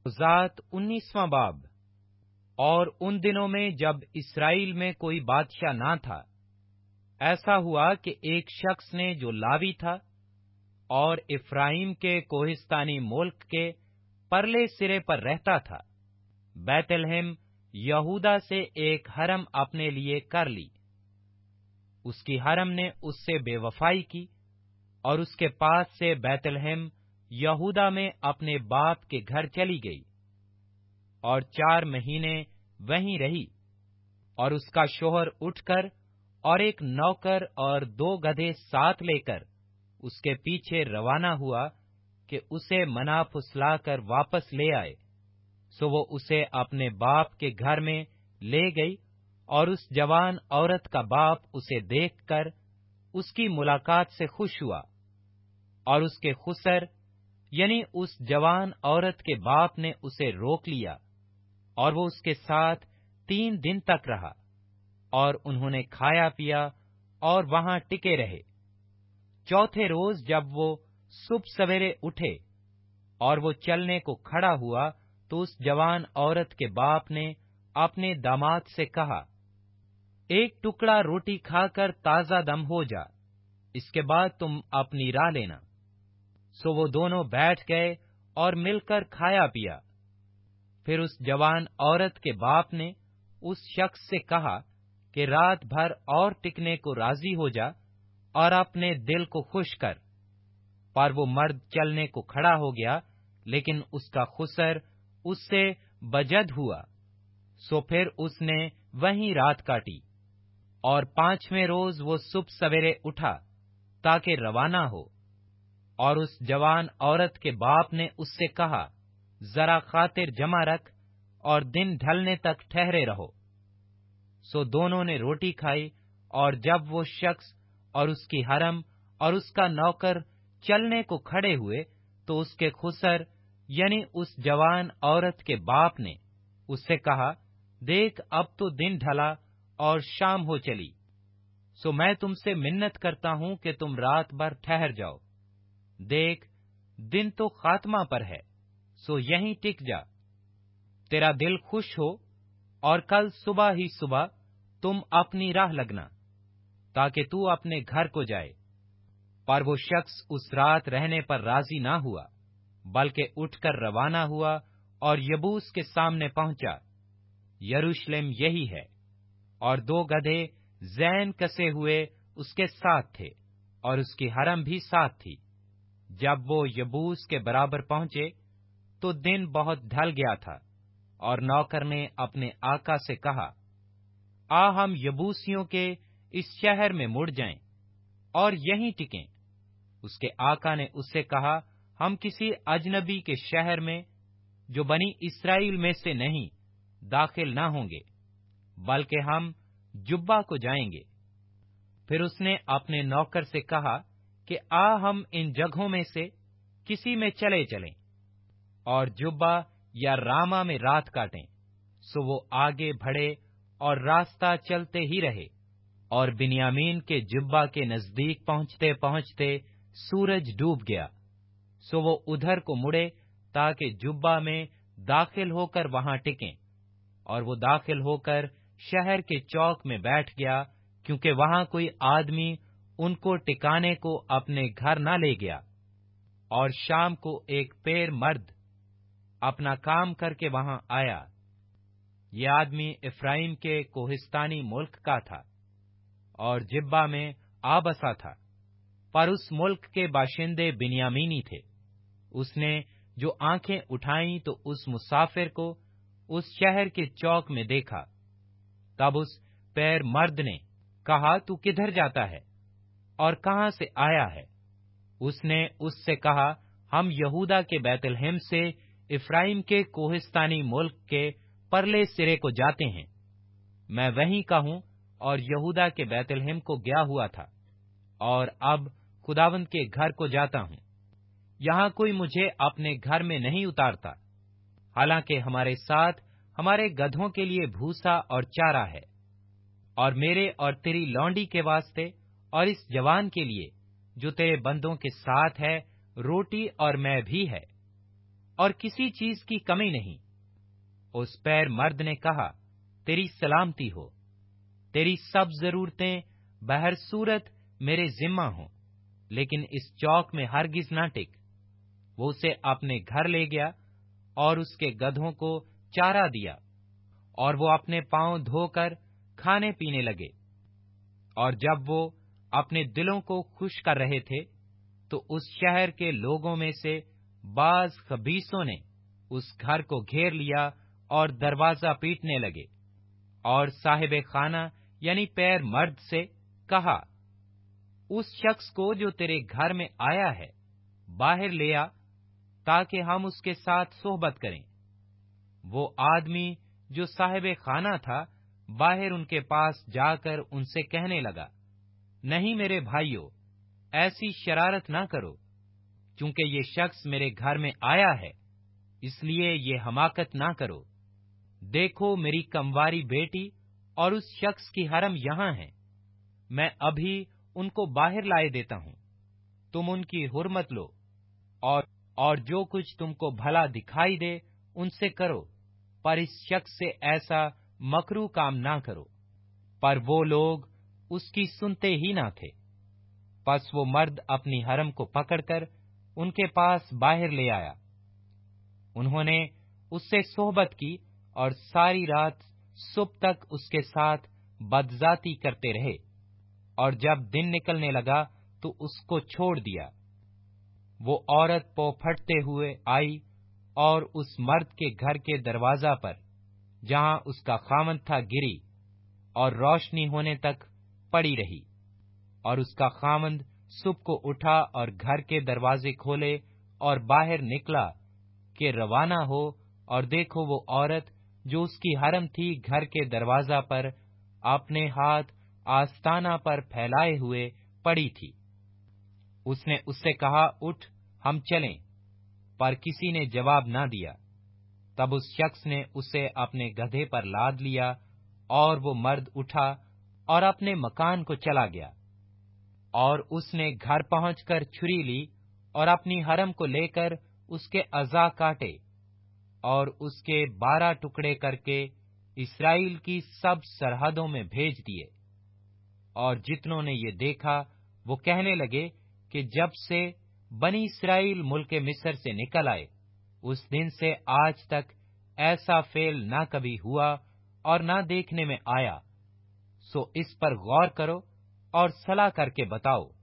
ذات 19واں باب۔ اور ان دنوں میں جب اسرائیل میں کوئی بادشاہ نہ تھا، ایسا ہوا کہ ایک شخص نے جو لاوی تھا اور افرائیم کے کوہستانی ملک کے پرلے سرے پر رہتا تھا، بیت لحم یہودا سے ایک حرم اپنے لیے کر لی۔ اس کی حرم نے اس سے بے وفائی کی اور اس کے پاس سے بیت لحم یہودا میں اپنے باپ کے گھر چلی گئی اور 4 مہینے وہیں رہی۔ اور اس کا شوہر اٹھ کر اور ایک نوکر اور 2 گدھے ساتھ لے کر اس کے پیچھے روانہ ہوا کہ اسے منا پھسلا کر واپس لے آئے۔ سو وہ اسے اپنے باپ کے گھر میں لے گئی، اور اس جوان عورت کا باپ اسے دیکھ کر اس کی ملاقات سے خوش ہوا، اور اس کے خسر یعنی اس جوان عورت کے باپ نے اسے روک لیا، اور وہ اس کے ساتھ 3 دن تک رہا، اور انہوں نے کھایا پیا اور وہاں ٹکے رہے۔ چوتھے روز جب وہ صبح سویرے اٹھے اور وہ چلنے کو کھڑا ہوا، تو اس جوان عورت کے باپ نے اپنے داماد سے کہا، ایک ٹکڑا روٹی کھا کر تازہ دم ہو جا، اس کے بعد تم اپنی راہ لینا۔ سو وہ دونوں بیٹھ گئے اور مل کر کھایا پیا۔ پھر اس جوان عورت کے باپ نے اس شخص سے کہا کہ رات بھر اور ٹکنے کو راضی ہو جا اور اپنے دل کو خوش کر۔ پر وہ مرد چلنے کو کھڑا ہو گیا، لیکن اس کا خسر اس سے بجد ہوا۔ سو پھر اس نے وہیں رات کاٹی، اور 5ویں روز وہ صبح سویرے اٹھا تاکہ روانہ ہو۔ اور اس جوان عورت کے باپ نے اس سے کہا، ذرا خاطر جمع رکھ اور دن ڈھلنے تک ٹھہرے رہو۔ سو دونوں نے روٹی کھائی، اور جب وہ شخص اور اس کی حرم اور اس کا نوکر چلنے کو کھڑے ہوئے، تو اس کے خسر یعنی اس جوان عورت کے باپ نے اس سے کہا، دیکھ اب تو دن ڈھلا اور شام ہو چلی، سو میں تم سے منت کرتا ہوں کہ تم رات بھر ٹھہر جاؤ۔ دیکھ دن تو خاتمہ پر ہے، سو یہیں ٹک جا، تیرا دل خوش ہو، اور کل صبح ہی صبح تم اپنی راہ لگنا، تاکہ تو اپنے گھر کو جائے۔ پر وہ شخص اس رات رہنے پر راضی نہ ہوا، بلکہ اٹھ کر روانہ ہوا اور یبوس کے سامنے پہنچا۔ یروشلم یہی ہے، اور 2 گدھے زین کسے ہوئے اس کے ساتھ تھے، اور اس کی حرم بھی ساتھ تھی۔ جب وہ یبوس کے برابر پہنچے تو دن بہت ڈھل گیا تھا، اور نوکر نے اپنے آقا سے کہا، ہم یبوسیوں کے اس شہر میں مڑ جائیں اور یہیں ٹکیں۔ اس کے آقا نے اس سے کہا، ہم کسی اجنبی کے شہر میں جو بنی اسرائیل میں سے نہیں داخل نہ ہوں گے، بلکہ ہم جبہ کو جائیں گے۔ پھر اس نے اپنے نوکر سے کہا کہ ہم ان جگہوں میں سے کسی میں چلے چلیں اور جبہ یا راما میں رات کاٹیں۔ سو وہ آگے بڑھے اور راستہ چلتے ہی رہے، اور بنیامین کے جبہ کے نزدیک پہنچتے پہنچتے سورج ڈوب گیا۔ سو وہ ادھر کو مڑے تاکہ جبہ میں داخل ہو کر وہاں ٹکیں، اور وہ داخل ہو کر شہر کے چوک میں بیٹھ گیا، کیونکہ وہاں کوئی آدمی ان کو ٹکانے کو اپنے گھر نہ لے گیا۔ اور شام کو ایک پیر مرد اپنا کام کر کے وہاں آیا۔ یہ آدمی افرائیم کے کوہستانی ملک کا تھا اور جبہ میں آبسا تھا، پر اس ملک کے باشندے بنیامینی تھے۔ اس نے جو آنکھیں اٹھائیں تو اس مسافر کو اس شہر کے چوک میں دیکھا۔ تب اس پیر مرد نے کہا، تو کدھر جاتا ہے اور کہاں سے آیا ہے؟ اس نے اس سے کہا، ہم یہودا کے بیت لحم سے افرائیم کے کوہستانی ملک کے پرلے سرے کو جاتے ہیں۔ میں وہیں کا ہوں اور یہودا کے بیت لحم کو گیا ہوا تھا، اور اب خداوند کے گھر کو جاتا ہوں۔ یہاں کوئی مجھے اپنے گھر میں نہیں اتارتا، حالانکہ ہمارے ساتھ ہمارے گدھوں کے لیے بھوسا اور چارہ ہے، اور میرے اور تیری لونڈی کے واسطے اور اس جوان کے لیے جو تیرے بندوں کے ساتھ ہے روٹی اور میں بھی ہے۔ और किसी चीज की कमी नहीं। उस पैर मर्द ने कहा, तेरी सलामती हो, तेरी सब जरूरतें बहर सूरत मेरे जिम्मा हो, लेकिन इस चौक में हरगिज ना टिक। वो उसे अपने घर ले गया और उसके गधों को चारा दिया, और वो अपने पांव धोकर खाने पीने लगे। और जब वो अपने दिलों को खुश कर रहे थे, तो उस शहर के लोगों में से बाज खबीसों ने उस घर को घेर लिया और दरवाजा पीटने लगे। और साहिब खाना यानी पैर मर्द से कहा, उस शख्स को जो तेरे घर में आया है बाहर ले आ, ताकि हम उसके साथ सोहबत करें। वो आदमी जो साहिब खाना था बाहर उनके पास जाकर उनसे कहने लगा, नहीं मेरे भाइयों, ऐसी शरारत ना करो, क्योंकि ये शख्स मेरे घर में आया है, इसलिए ये हमाकत ना करो। देखो, मेरी कमवारी बेटी और उस शख्स की हरम यहाँ है। मैं अभी उनको बाहर लाए देता हूँ। तुम उनकी हुर्मत लो और जो कुछ तुमको भला दिखाई दे उनसे करो, पर इस शख्स से ऐसा मकरू काम ना करो। पर वो लोग उसकी सुनते ही ना थे। बस वो मर्द अपनी हरम को पकड़कर उनके पास बाहर ले आया। उन्होंने उससे सोहबत की और सारी रात सुबह तक उसके साथ बदजाती करते रहे, और जब दिन निकलने लगा तो उसको छोड़ दिया। वो औरत पौ फटते हुए आई और उस मर्द के घर के दरवाजा पर, जहां उसका खामद था, गिरी और रोशनी होने तक पड़ी रही। और उसका खामद सुबह को उठा और घर के दरवाजे खोले और बाहर निकला कि रवाना हो, और देखो वो औरत जो उसकी हरम थी घर के दरवाजा पर अपने हाथ आस्ताना पर फैलाए हुए पड़ी थी। उसने उससे कहा, उठ, हम चलें, पर किसी ने जवाब ना दिया। तब उस शख्स ने उसे अपने गधे पर लाद लिया, और वो मर्द उठा और अपने मकान को चला गया। और उसने घर पहुंचकर छुरी ली और अपनी हरम को लेकर उसके अज़ा काटे और उसके 12 टुकड़े करके इस्राएल की सब सरहदों में भेज दिए। और जितनों ने ये देखा वो कहने लगे कि जब से बनी इस्राएल मुल्क मिस्र से निकल आए, उस दिन से आज तक ऐसा फेल ना कभी हुआ और ना देखने में आया। सो इस पर गौर करो और सलाह करके बताओ।